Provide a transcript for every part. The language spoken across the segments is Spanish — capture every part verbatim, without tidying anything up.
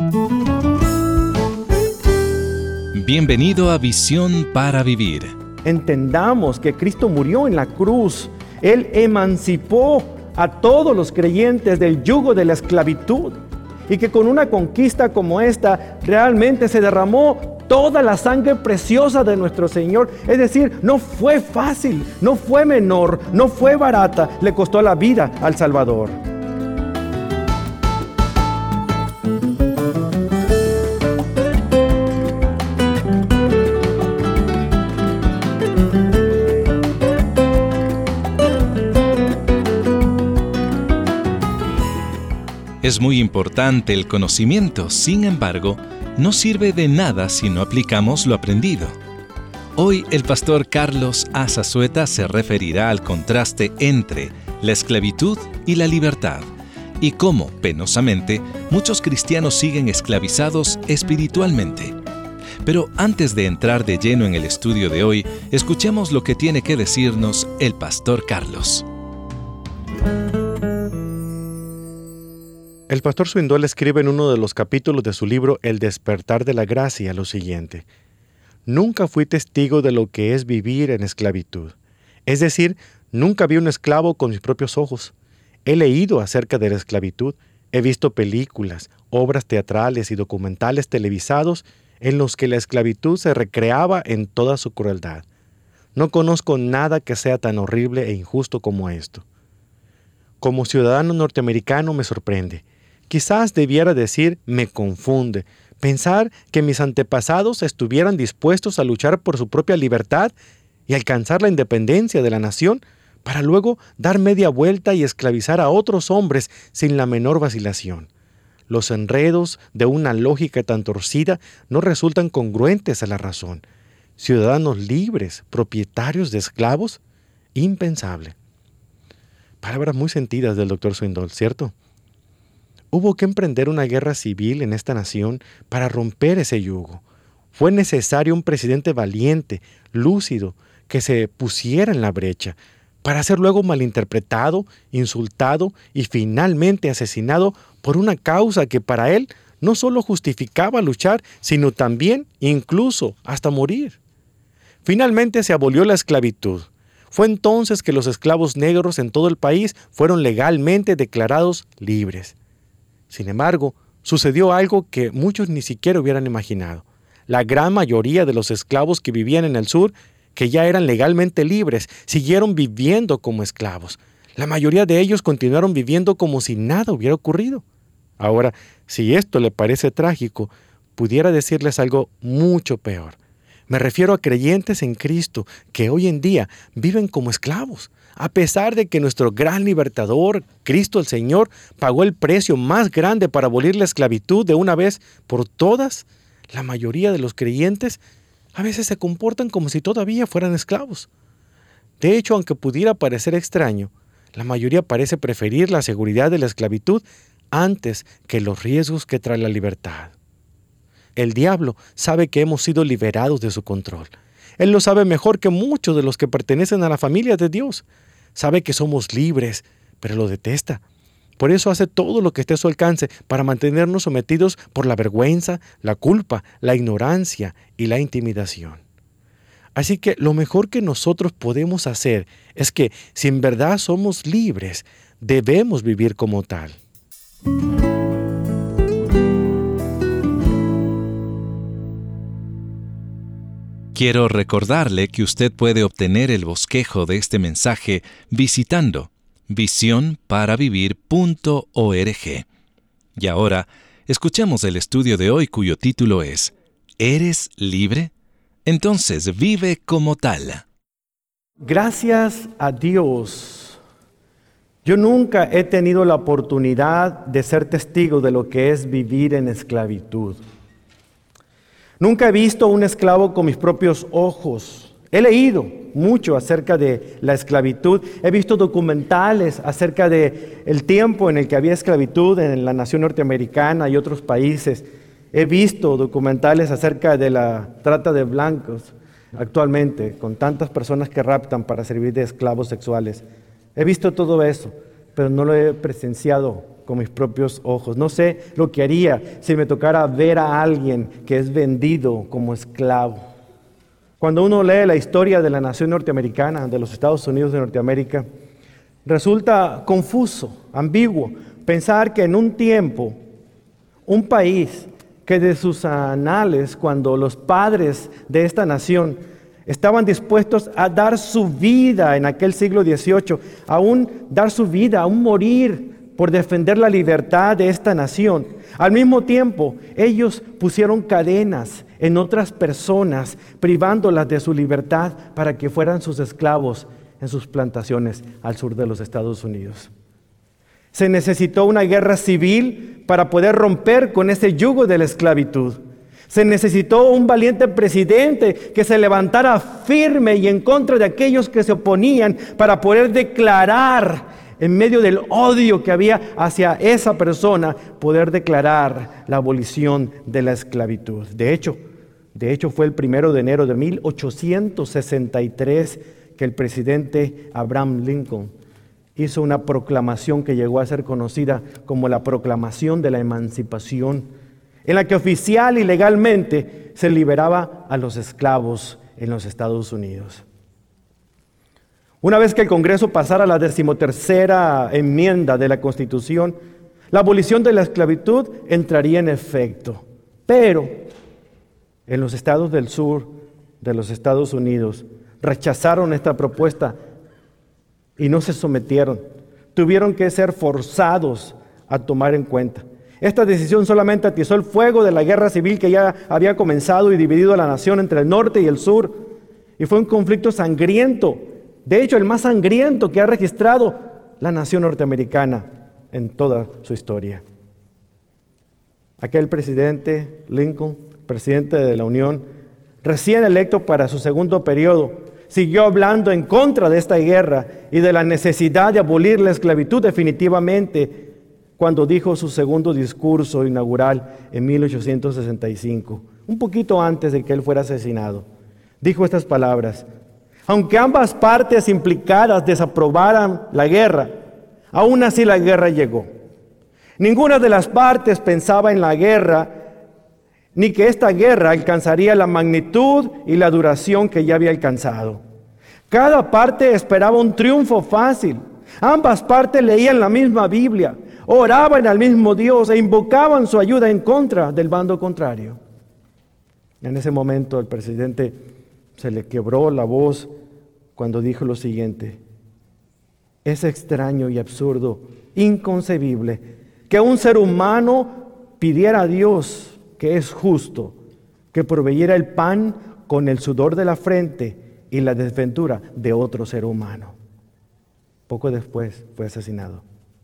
Bienvenido a Visión para Vivir. Entendamos que Cristo murió en la cruz. Él emancipó a todos los creyentes del yugo de la esclavitud. Y que con una conquista como esta, realmente se derramó toda la sangre preciosa de nuestro Señor. Es decir, no fue fácil, no fue menor, no fue barata. Le costó la vida al Salvador. Es muy importante el conocimiento, sin embargo, no sirve de nada si no aplicamos lo aprendido. Hoy el pastor Carlos Azazueta se referirá al contraste entre la esclavitud y la libertad y cómo, penosamente, muchos cristianos siguen esclavizados espiritualmente. Pero antes de entrar de lleno en el estudio de hoy, escuchemos lo que tiene que decirnos el pastor Carlos. El pastor Swindoll escribe en uno de los capítulos de su libro El despertar de la gracia lo siguiente: nunca fui testigo de lo que es vivir en esclavitud. Es decir, nunca vi un esclavo con mis propios ojos. He leído acerca de la esclavitud, he visto películas, obras teatrales y documentales televisados en los que la esclavitud se recreaba en toda su crueldad. No conozco nada que sea tan horrible e injusto como esto. Como ciudadano norteamericano me sorprende. Quizás debiera decir, me confunde, pensar que mis antepasados estuvieran dispuestos a luchar por su propia libertad y alcanzar la independencia de la nación para luego dar media vuelta y esclavizar a otros hombres sin la menor vacilación. Los enredos de una lógica tan torcida no resultan congruentes a la razón. Ciudadanos libres, propietarios de esclavos, impensable. Palabras muy sentidas del doctor Swindoll, ¿cierto? Hubo que emprender una guerra civil en esta nación para romper ese yugo. Fue necesario un presidente valiente, lúcido, que se pusiera en la brecha, para ser luego malinterpretado, insultado y finalmente asesinado por una causa que para él no solo justificaba luchar, sino también, incluso, hasta morir. Finalmente se abolió la esclavitud. Fue entonces que los esclavos negros en todo el país fueron legalmente declarados libres. Sin embargo, sucedió algo que muchos ni siquiera hubieran imaginado. La gran mayoría de los esclavos que vivían en el sur, que ya eran legalmente libres, siguieron viviendo como esclavos. La mayoría de ellos continuaron viviendo como si nada hubiera ocurrido. Ahora, si esto le parece trágico, pudiera decirles algo mucho peor. Me refiero a creyentes en Cristo que hoy en día viven como esclavos, a pesar de que nuestro gran libertador, Cristo el Señor, pagó el precio más grande para abolir la esclavitud de una vez por todas. La mayoría de los creyentes a veces se comportan como si todavía fueran esclavos. De hecho, aunque pudiera parecer extraño, la mayoría parece preferir la seguridad de la esclavitud antes que los riesgos que trae la libertad. El diablo sabe que hemos sido liberados de su control. Él lo sabe mejor que muchos de los que pertenecen a la familia de Dios. Sabe que somos libres, pero lo detesta. Por eso hace todo lo que esté a su alcance para mantenernos sometidos por la vergüenza, la culpa, la ignorancia y la intimidación. Así que lo mejor que nosotros podemos hacer es que, si en verdad somos libres, debemos vivir como tal. Quiero recordarle que usted puede obtener el bosquejo de este mensaje visitando visión para vivir punto org. Y ahora, escuchemos el estudio de hoy cuyo título es ¿Eres libre? Entonces vive como tal. Gracias a Dios, yo nunca he tenido la oportunidad de ser testigo de lo que es vivir en esclavitud. Nunca he visto a un esclavo con mis propios ojos. He leído mucho acerca de la esclavitud. He visto documentales acerca de el tiempo en el que había esclavitud en la nación norteamericana y otros países. He visto documentales acerca de la trata de blancos actualmente, con tantas personas que raptan para servir de esclavos sexuales. He visto todo eso, pero no lo he presenciado con mis propios ojos. No sé lo que haría si me tocara ver a alguien que es vendido como esclavo. Cuando uno lee la historia de la nación norteamericana, de los Estados Unidos de Norteamérica, resulta confuso, ambiguo, pensar que en un tiempo, un país que de sus anales, cuando los padres de esta nación estaban dispuestos a dar su vida en aquel siglo dieciocho, aún dar su vida, aún morir por defender la libertad de esta nación. Al mismo tiempo, ellos pusieron cadenas en otras personas, privándolas de su libertad para que fueran sus esclavos en sus plantaciones al sur de los Estados Unidos. Se necesitó una guerra civil para poder romper con ese yugo de la esclavitud. Se necesitó un valiente presidente que se levantara firme y en contra de aquellos que se oponían para poder declarar, en medio del odio que había hacia esa persona, poder declarar la abolición de la esclavitud. De hecho, de hecho fue el primero de enero de mil ochocientos sesenta y tres que el presidente Abraham Lincoln hizo una proclamación que llegó a ser conocida como la Proclamación de la Emancipación, en la que oficial y legalmente se liberaba a los esclavos en los Estados Unidos. Una vez que el Congreso pasara la decimotercera enmienda de la Constitución, la abolición de la esclavitud entraría en efecto. Pero en los estados del sur de los Estados Unidos rechazaron esta propuesta y no se sometieron. Tuvieron que ser forzados a tomar en cuenta. Esta decisión solamente atizó el fuego de la guerra civil que ya había comenzado y dividido a la nación entre el norte y el sur. Y fue un conflicto sangriento, de hecho el más sangriento que ha registrado la nación norteamericana en toda su historia. Aquel presidente Lincoln, presidente de la Unión, recién electo para su segundo periodo, siguió hablando en contra de esta guerra y de la necesidad de abolir la esclavitud definitivamente cuando dijo su segundo discurso inaugural en mil ochocientos sesenta y cinco, un poquito antes de que él fuera asesinado. Dijo estas palabras: aunque ambas partes implicadas desaprobaran la guerra, aún así la guerra llegó. Ninguna de las partes pensaba en la guerra, ni que esta guerra alcanzaría la magnitud y la duración que ya había alcanzado. Cada parte esperaba un triunfo fácil. Ambas partes leían la misma Biblia, oraban al mismo Dios e invocaban su ayuda en contra del bando contrario. En ese momento al presidente se le quebró la voz cuando dijo lo siguiente: es extraño y absurdo, inconcebible, que un ser humano pidiera a Dios, que es justo, que proveyera el pan con el sudor de la frente y la desventura de otro ser humano. Poco después fue asesinado.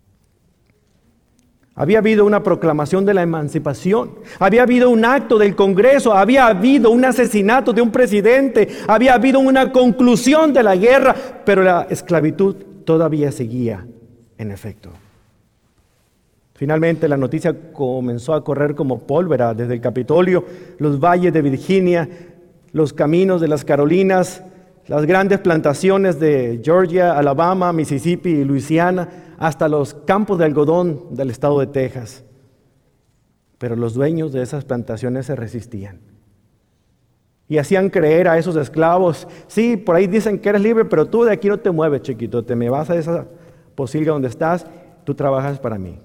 Había habido una proclamación de la emancipación, había habido un acto del Congreso, había habido un asesinato de un presidente, había habido una conclusión de la guerra, pero la esclavitud todavía seguía en efecto. Finalmente la noticia comenzó a correr como pólvora desde el Capitolio, los valles de Virginia, los caminos de las Carolinas, las grandes plantaciones de Georgia, Alabama, Mississippi y Luisiana, hasta los campos de algodón del estado de Texas. Pero los dueños de esas plantaciones se resistían y hacían creer a esos esclavos: sí, por ahí dicen que eres libre, pero tú de aquí no te mueves, chiquito, te me vas a esa posilga donde estás, tú trabajas para mí.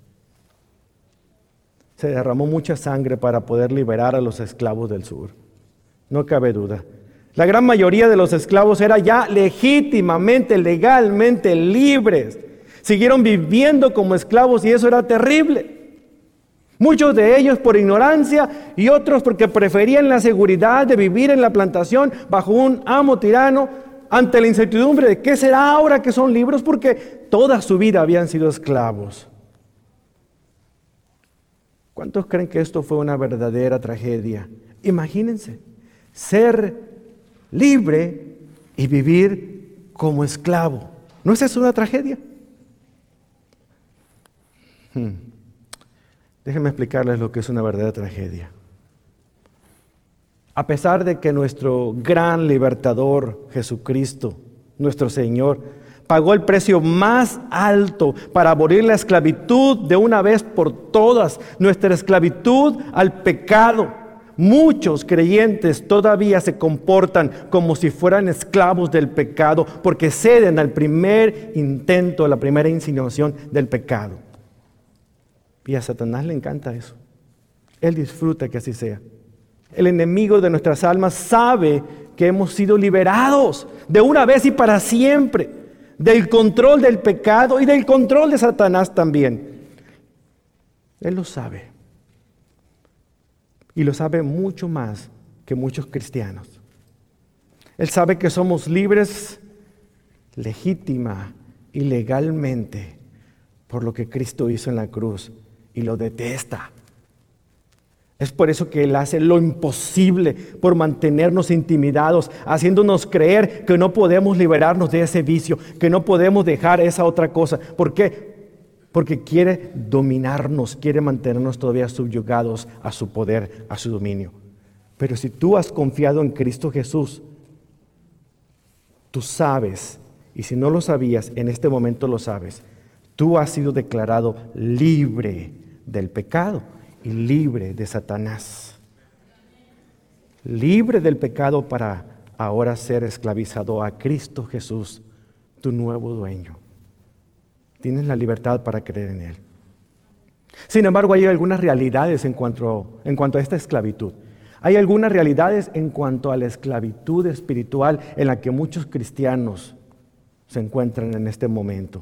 Se derramó mucha sangre para poder liberar a los esclavos del sur, no cabe duda. La gran mayoría de los esclavos eran ya legítimamente, legalmente libres. Siguieron viviendo como esclavos y eso era terrible. Muchos de ellos por ignorancia y otros porque preferían la seguridad de vivir en la plantación bajo un amo tirano ante la incertidumbre de qué será ahora que son libres, porque toda su vida habían sido esclavos. ¿Cuántos creen que esto fue una verdadera tragedia? Imagínense, ser libre y vivir como esclavo. ¿No es eso una tragedia? Hmm. Déjenme explicarles lo que es una verdadera tragedia. A pesar de que nuestro gran libertador, Jesucristo, nuestro Señor, Pagó el precio más alto para abolir la esclavitud de una vez por todas, nuestra esclavitud al pecado. Muchos creyentes todavía se comportan como si fueran esclavos del pecado porque ceden al primer intento, a la primera insinuación del pecado. Y a Satanás le encanta eso. Él disfruta que así sea. El enemigo de nuestras almas sabe que hemos sido liberados de una vez y para siempre del control del pecado y del control de Satanás también. Él lo sabe. Y lo sabe mucho más que muchos cristianos. Él sabe que somos libres legítima y legalmente por lo que Cristo hizo en la cruz y lo detesta. Es por eso que Él hace lo imposible por mantenernos intimidados, haciéndonos creer que no podemos liberarnos de ese vicio, que no podemos dejar esa otra cosa. ¿Por qué? Porque quiere dominarnos, quiere mantenernos todavía subyugados a su poder, a su dominio. Pero si tú has confiado en Cristo Jesús, tú sabes, y si no lo sabías, en este momento lo sabes, tú has sido declarado libre del pecado y libre de Satanás. Libre del pecado para ahora ser esclavizado a Cristo Jesús, tu nuevo dueño. Tienes la libertad para creer en Él. Sin embargo, hay algunas realidades en cuanto, en cuanto a esta esclavitud. Hay algunas realidades en cuanto a la esclavitud espiritual en la que muchos cristianos se encuentran en este momento.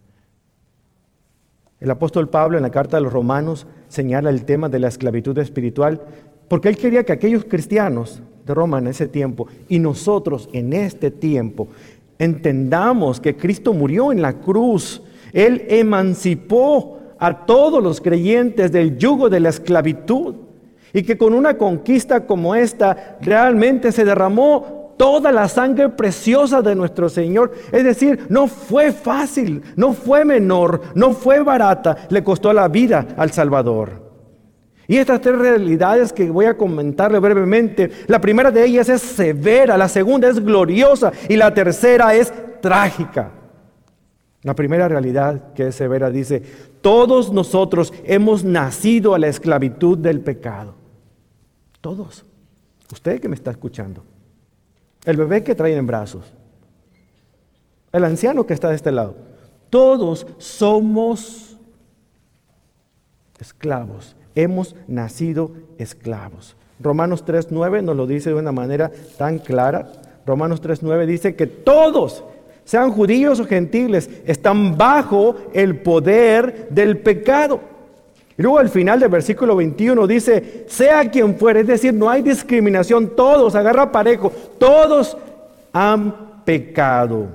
El apóstol Pablo en la carta de los Romanos señala el tema de la esclavitud espiritual porque él quería que aquellos cristianos de Roma en ese tiempo y nosotros en este tiempo entendamos que Cristo murió en la cruz. Él emancipó a todos los creyentes del yugo de la esclavitud y que con una conquista como esta realmente se derramó toda la sangre preciosa de nuestro Señor. Es decir, no fue fácil, no fue menor, no fue barata, le costó la vida al Salvador. Y estas tres realidades que voy a comentarle brevemente, la primera de ellas es severa, la segunda es gloriosa y la tercera es trágica. La primera realidad que es severa dice, todos nosotros hemos nacido a la esclavitud del pecado. Todos. Usted que me está escuchando. El bebé que trae en brazos. El anciano que está de este lado. Todos somos esclavos. Hemos nacido esclavos. Romanos tres nueve nos lo dice de una manera tan clara. Romanos tres nueve dice que todos, sean judíos o gentiles, están bajo el poder del pecado. Y luego al final del versículo veintiuno dice, sea quien fuere, es decir, no hay discriminación, todos, agarra parejo, todos han pecado.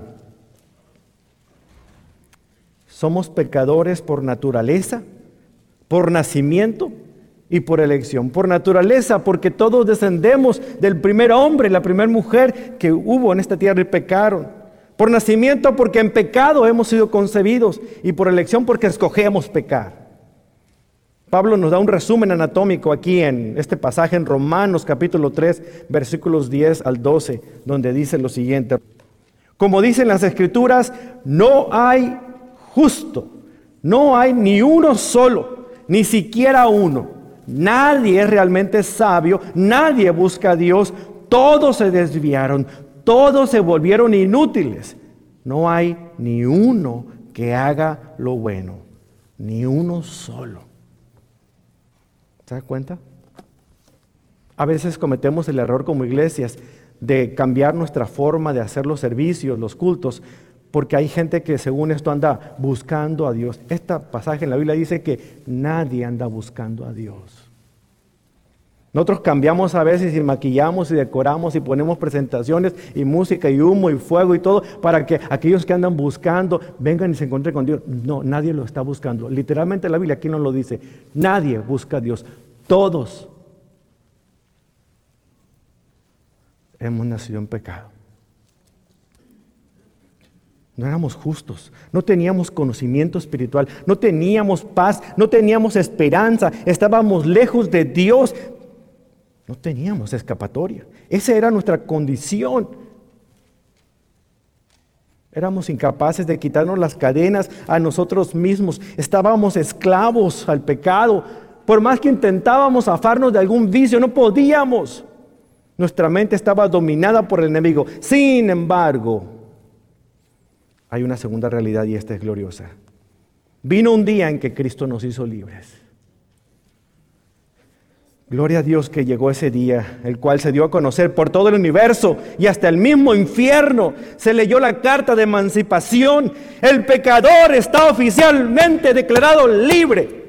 Somos pecadores por naturaleza, por nacimiento y por elección. Por naturaleza, porque todos descendemos del primer hombre, la primera mujer que hubo en esta tierra y pecaron. Por nacimiento, porque en pecado hemos sido concebidos. Y por elección, porque escogemos pecar. Pablo nos da un resumen anatómico aquí en este pasaje en Romanos capítulo tres, versículos diez al doce, donde dice lo siguiente. Como dicen las Escrituras, no hay justo, no hay ni uno solo, ni siquiera uno. Nadie es realmente sabio, nadie busca a Dios, todos se desviaron, todos se volvieron inútiles. No hay ni uno que haga lo bueno, ni uno solo. ¿Se da cuenta? A veces cometemos el error como iglesias de cambiar nuestra forma de hacer los servicios, los cultos, porque hay gente que según esto anda buscando a Dios. Este pasaje en la Biblia dice que nadie anda buscando a Dios. Nosotros cambiamos a veces y maquillamos y decoramos y ponemos presentaciones y música y humo y fuego y todo para que aquellos que andan buscando vengan y se encuentren con Dios. No, nadie lo está buscando. Literalmente la Biblia aquí nos lo dice. Nadie busca a Dios. Todos hemos nacido en pecado. No éramos justos, no teníamos conocimiento espiritual, no teníamos paz, no teníamos esperanza, estábamos lejos de Dios. No teníamos escapatoria. Esa era nuestra condición. Éramos incapaces de quitarnos las cadenas a nosotros mismos. Estábamos esclavos al pecado. Por más que intentábamos zafarnos de algún vicio, no podíamos. Nuestra mente estaba dominada por el enemigo. Sin embargo, hay una segunda realidad y esta es gloriosa. Vino un día en que Cristo nos hizo libres. Gloria a Dios que llegó ese día, el cual se dio a conocer por todo el universo y hasta el mismo infierno. Se leyó la carta de emancipación. El pecador está oficialmente declarado libre.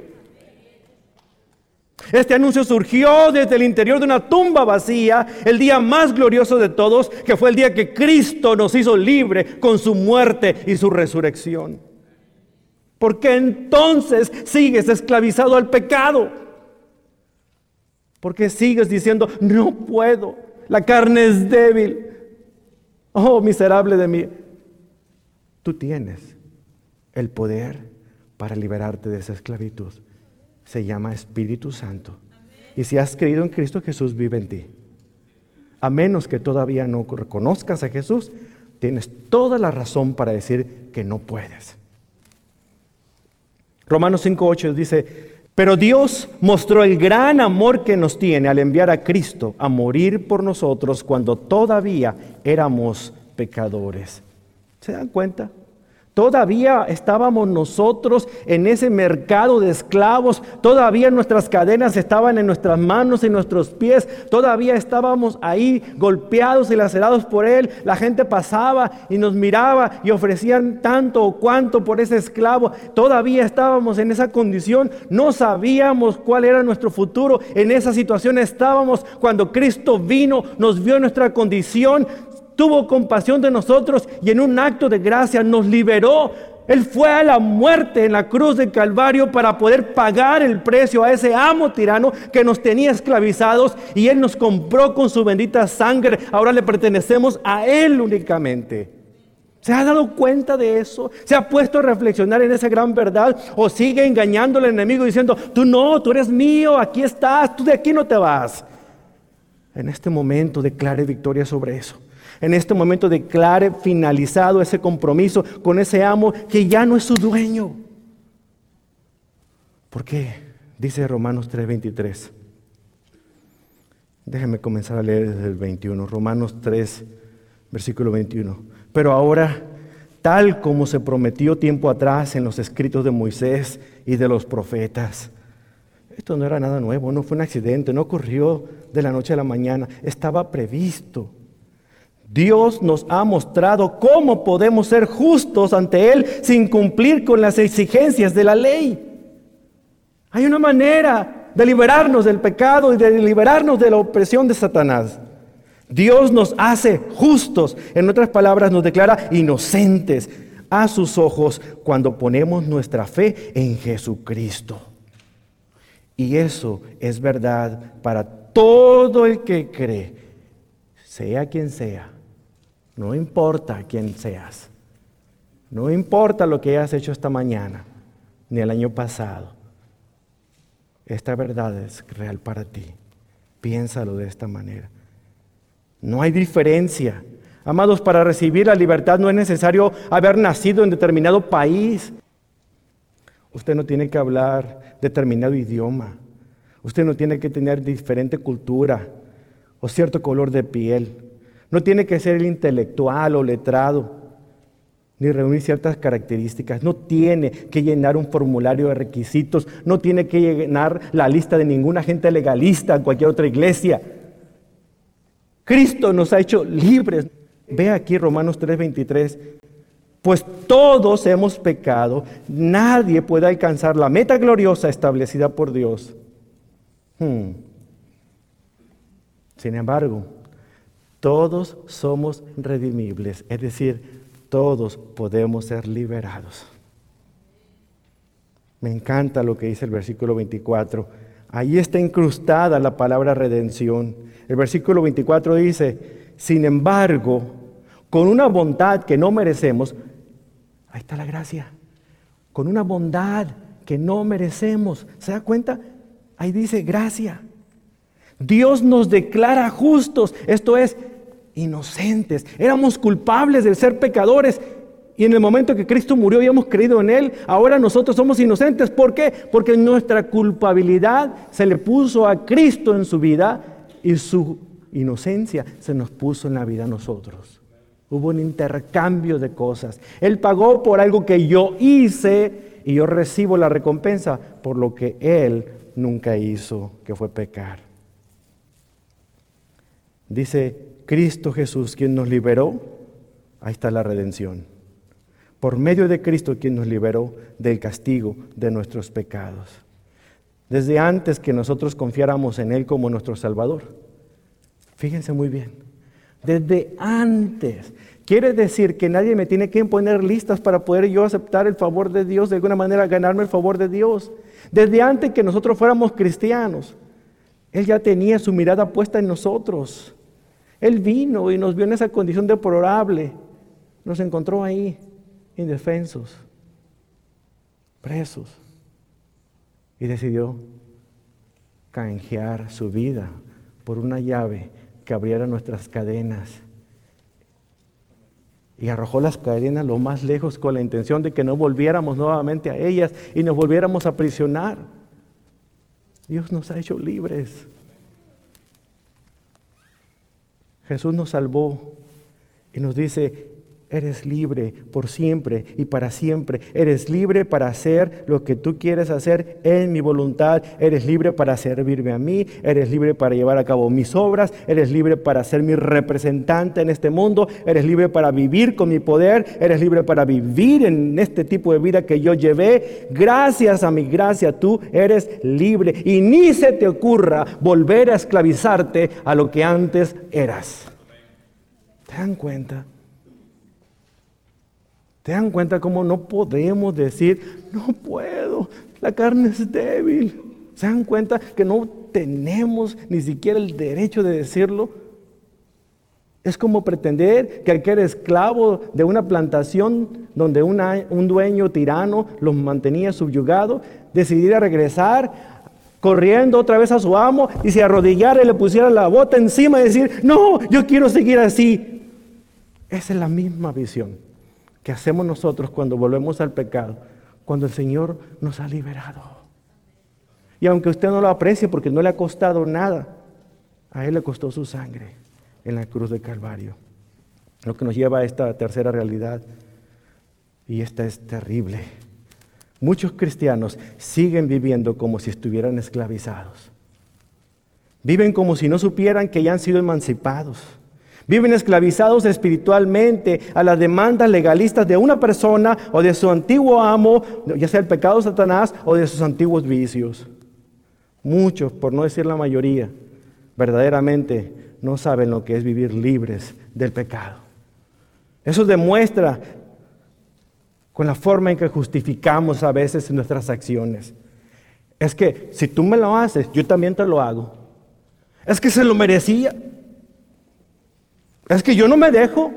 Este anuncio surgió desde el interior de una tumba vacía, el día más glorioso de todos, que fue el día que Cristo nos hizo libre con su muerte y su resurrección. ¿Por qué entonces sigues esclavizado al pecado? ¿Por qué sigues diciendo, no puedo, la carne es débil? Oh, miserable de mí. Tú tienes el poder para liberarte de esa esclavitud. Se llama Espíritu Santo. Y si has creído en Cristo, Jesús vive en ti. A menos que todavía no reconozcas a Jesús, tienes toda la razón para decir que no puedes. Romanos cinco ocho dice, pero Dios mostró el gran amor que nos tiene al enviar a Cristo a morir por nosotros cuando todavía éramos pecadores. ¿Se dan cuenta? Todavía estábamos nosotros en ese mercado de esclavos, todavía nuestras cadenas estaban en nuestras manos y nuestros pies, todavía estábamos ahí golpeados y lacerados por él. La gente pasaba y nos miraba y ofrecían tanto o cuanto por ese esclavo. Todavía estábamos en esa condición, no sabíamos cuál era nuestro futuro. En esa situación estábamos cuando Cristo vino, nos vio en nuestra condición, tuvo compasión de nosotros y en un acto de gracia nos liberó. Él fue a la muerte en la cruz del Calvario para poder pagar el precio a ese amo tirano que nos tenía esclavizados, y Él nos compró con su bendita sangre. Ahora le pertenecemos a Él únicamente. ¿Se ha dado cuenta de eso? ¿Se ha puesto a reflexionar en esa gran verdad? ¿O sigue engañando al enemigo diciendo, tú no, tú eres mío, aquí estás, tú de aquí no te vas? En este momento declare victoria sobre eso. En este momento declare finalizado ese compromiso con ese amo que ya no es su dueño. ¿Por qué? Dice Romanos tres veintitrés. Déjenme comenzar a leer desde el veintiuno. Romanos tres, versículo veintiuno. Pero ahora, tal como se prometió tiempo atrás en los escritos de Moisés y de los profetas. Esto no era nada nuevo, no fue un accidente, no ocurrió de la noche a la mañana, estaba previsto. Dios nos ha mostrado cómo podemos ser justos ante Él sin cumplir con las exigencias de la ley. Hay una manera de liberarnos del pecado y de liberarnos de la opresión de Satanás. Dios nos hace justos, en otras palabras nos declara inocentes a sus ojos cuando ponemos nuestra fe en Jesucristo. Y eso es verdad para todo el que cree, sea quien sea. No importa quién seas, no importa lo que hayas hecho esta mañana, ni el año pasado. Esta verdad es real para ti. Piénsalo de esta manera. No hay diferencia. Amados, para recibir la libertad no es necesario haber nacido en determinado país. Usted no tiene que hablar determinado idioma. Usted no tiene que tener diferente cultura o cierto color de piel. No tiene que ser el intelectual o letrado, ni reunir ciertas características. No tiene que llenar un formulario de requisitos. No tiene que llenar la lista de ningún agente legalista en cualquier otra iglesia. Cristo nos ha hecho libres. Ve aquí Romanos tres veintitrés. Pues todos hemos pecado. Nadie puede alcanzar la meta gloriosa establecida por Dios. Hmm. Sin embargo, todos somos redimibles, es decir, todos podemos ser liberados. Me encanta lo que dice el versículo veinticuatro. Ahí está incrustada la palabra redención. El versículo veinticuatro dice, sin embargo, con una bondad que no merecemos, ahí está la gracia, con una bondad que no merecemos. ¿Se da cuenta? Ahí dice gracia. Dios nos declara justos, esto es, inocentes. Éramos culpables de ser pecadores Y en el momento que Cristo murió y hemos creído en Él, ahora nosotros somos inocentes. ¿Por qué? Porque nuestra culpabilidad se le puso a Cristo en su vida y su inocencia se nos puso en la vida a nosotros. Hubo un intercambio de cosas. Él pagó por algo que yo hice y yo recibo la recompensa por lo que Él nunca hizo, que fue pecar. Dice Cristo Jesús, quien nos liberó, ahí está la redención. Por medio de Cristo, quien nos liberó del castigo de nuestros pecados. Desde antes que nosotros confiáramos en Él como nuestro Salvador. Fíjense muy bien. Desde antes. Quiere decir que nadie me tiene que imponer listas para poder yo aceptar el favor de Dios, de alguna manera ganarme el favor de Dios. Desde antes que nosotros fuéramos cristianos, Él ya tenía su mirada puesta en nosotros. Él vino y nos vio en esa condición deplorable. Nos encontró ahí, indefensos, presos, y decidió canjear su vida por una llave que abriera nuestras cadenas. Y arrojó las cadenas lo más lejos con la intención de que no volviéramos nuevamente a ellas y nos volviéramos a aprisionar. Dios nos ha hecho libres. Jesús nos salvó y nos dice: eres libre por siempre y para siempre. Eres libre para hacer lo que tú quieres hacer en mi voluntad. Eres libre para servirme a mí. Eres libre para llevar a cabo mis obras. Eres libre para ser mi representante en este mundo. Eres libre para vivir con mi poder. Eres libre para vivir en este tipo de vida que yo llevé. Gracias a mi gracia tú eres libre. Y ni se te ocurra volver a esclavizarte a lo que antes eras. ¿Te dan cuenta? ¿Te dan cuenta cómo no podemos decir, no puedo, la carne es débil? ¿Se dan cuenta que no tenemos ni siquiera el derecho de decirlo? Es como pretender que aquel esclavo de una plantación donde una, un dueño tirano los mantenía subyugados, decidiera regresar corriendo otra vez a su amo y se arrodillara y le pusiera la bota encima y decir, no, yo quiero seguir así. Esa es la misma visión que hacemos nosotros cuando volvemos al pecado, cuando el Señor nos ha liberado. Y aunque usted no lo aprecie porque no le ha costado nada, a Él le costó su sangre en la cruz de Calvario. Lo que nos lleva a esta tercera realidad, y esta es terrible. Muchos cristianos siguen viviendo como si estuvieran esclavizados. Viven como si no supieran que ya han sido emancipados. Viven esclavizados espiritualmente a las demandas legalistas de una persona o de su antiguo amo, ya sea el pecado de Satanás o de sus antiguos vicios. Muchos, por no decir la mayoría, verdaderamente no saben lo que es vivir libres del pecado. Eso demuestra con la forma en que justificamos a veces nuestras acciones. Es que si tú me lo haces, yo también te lo hago. Es que se lo merecía. Es que yo no me dejo.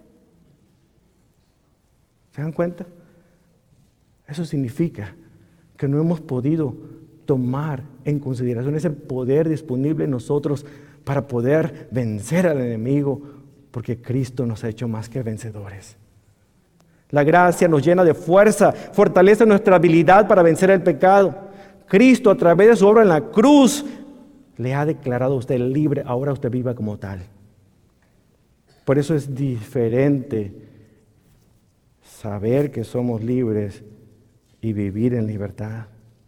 ¿Se dan cuenta? Eso significa que no hemos podido tomar en consideración ese poder disponible en nosotros para poder vencer al enemigo, porque Cristo nos ha hecho más que vencedores. La gracia nos llena de fuerza, fortalece nuestra habilidad para vencer el pecado. Cristo, a través de su obra en la cruz, le ha declarado a usted libre. Ahora usted viva como tal. Por eso es diferente saber que somos libres y vivir en libertad.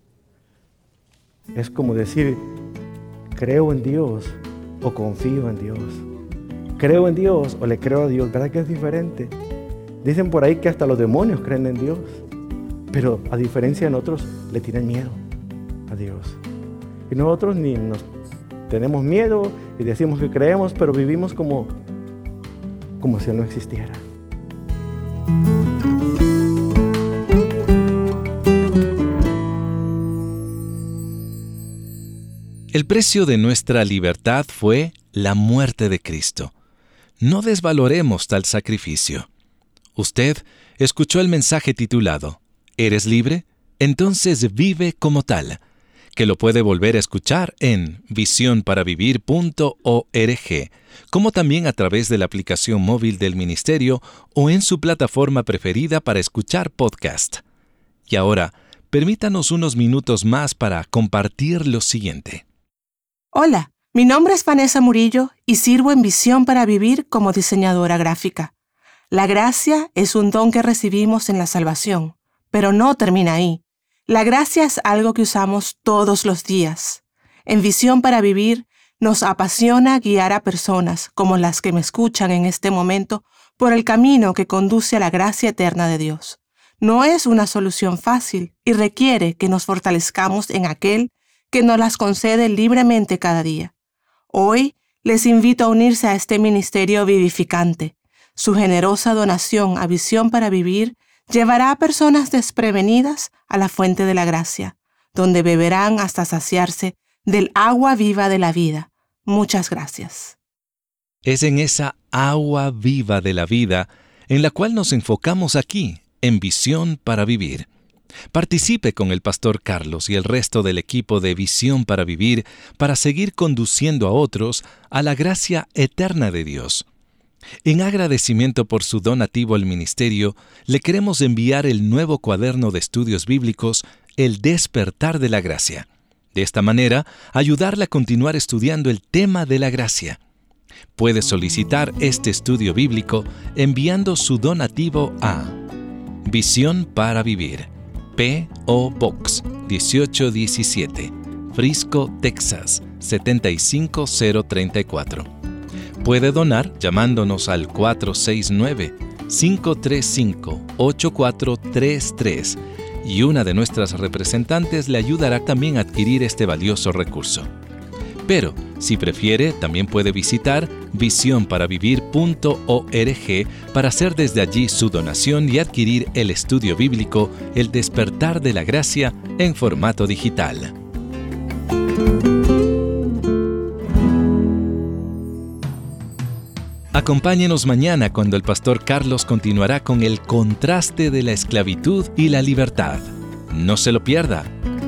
Es como decir, creo en Dios o confío en Dios. Creo en Dios o le creo a Dios. ¿Verdad que es diferente? Dicen por ahí que hasta los demonios creen en Dios, pero a diferencia de nosotros, le tienen miedo a Dios. Y nosotros ni nos tenemos miedo y decimos que creemos, pero vivimos como como si Él no existiera. El precio de nuestra libertad fue la muerte de Cristo. No desvaloremos tal sacrificio. Usted escuchó el mensaje titulado ¿Eres libre? Entonces vive como tal. que lo puede volver a escuchar en visión para vivir punto org, como también a través de la aplicación móvil del Ministerio o en su plataforma preferida para escuchar podcast. Y ahora, permítanos unos minutos más para compartir lo siguiente. Hola, mi nombre es Vanessa Murillo y sirvo en Visión para Vivir como diseñadora gráfica. La gracia es un don que recibimos en la salvación, pero no termina ahí. La gracia es algo que usamos todos los días. En Visión para Vivir nos apasiona guiar a personas como las que me escuchan en este momento por el camino que conduce a la gracia eterna de Dios. No es una solución fácil y requiere que nos fortalezcamos en aquel que nos las concede libremente cada día. Hoy les invito a unirse a este ministerio vivificante. Su generosa donación a Visión para Vivir llevará a personas desprevenidas a la fuente de la gracia, donde beberán hasta saciarse del agua viva de la vida. Muchas gracias. Es en esa agua viva de la vida en la cual nos enfocamos aquí, en Visión para Vivir. Participe con el pastor Carlos y el resto del equipo de Visión para Vivir para seguir conduciendo a otros a la gracia eterna de Dios. En agradecimiento por su donativo al ministerio, le queremos enviar el nuevo cuaderno de estudios bíblicos, El Despertar de la Gracia. De esta manera, ayudarle a continuar estudiando el tema de la gracia. Puede solicitar este estudio bíblico enviando su donativo a Visión para Vivir, P O Box dieciocho diecisiete, Frisco, Texas setenta y cinco cero treinta y cuatro. Puede donar llamándonos al cuatro seis nueve, cinco tres cinco, ocho cuatro tres tres y una de nuestras representantes le ayudará también a adquirir este valioso recurso. Pero, si prefiere, también puede visitar visión para vivir punto org para hacer desde allí su donación y adquirir el estudio bíblico El Despertar de la Gracia en formato digital. Acompáñenos mañana cuando el pastor Carlos continuará con el contraste de la esclavitud y la libertad. No se lo pierda.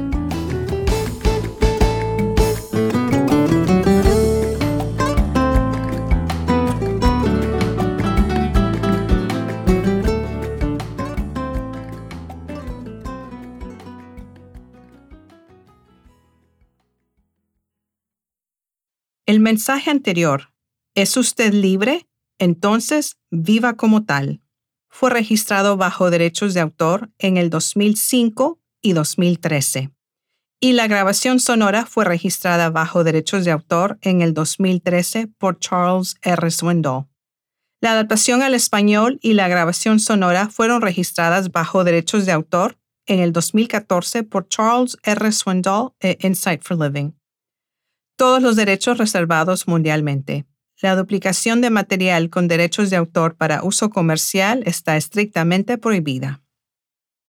El mensaje anterior, ¿es usted libre? Entonces, viva como tal. Fue registrado bajo derechos de autor en el dos mil cinco y dos mil trece. Y la grabación sonora fue registrada bajo derechos de autor en el dos mil trece por Charles R. Swindoll. La adaptación al español y la grabación sonora fueron registradas bajo derechos de autor en el dos mil catorce por Charles R. Swindoll e Insight for Living. Todos los derechos reservados mundialmente. La duplicación de material con derechos de autor para uso comercial está estrictamente prohibida.